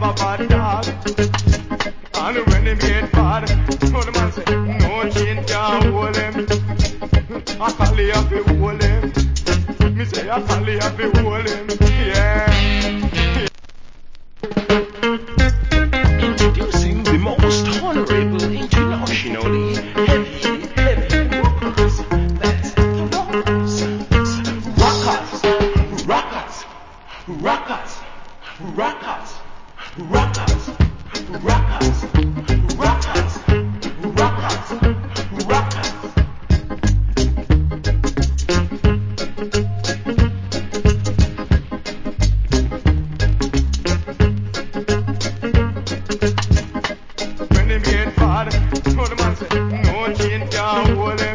a bad dog. And when him get bad, oh the man say, no chain can hold him. A collie have to hold him. Me say a collie have to hold him. Yeah. Introducing the most honorable, internationally heavy rockers. That's the rockers. Rockers. Rockers. Rockers. Rockers. Rockers. Rockers. Rockers. When him get bad, oh the man say, no chain can hold him.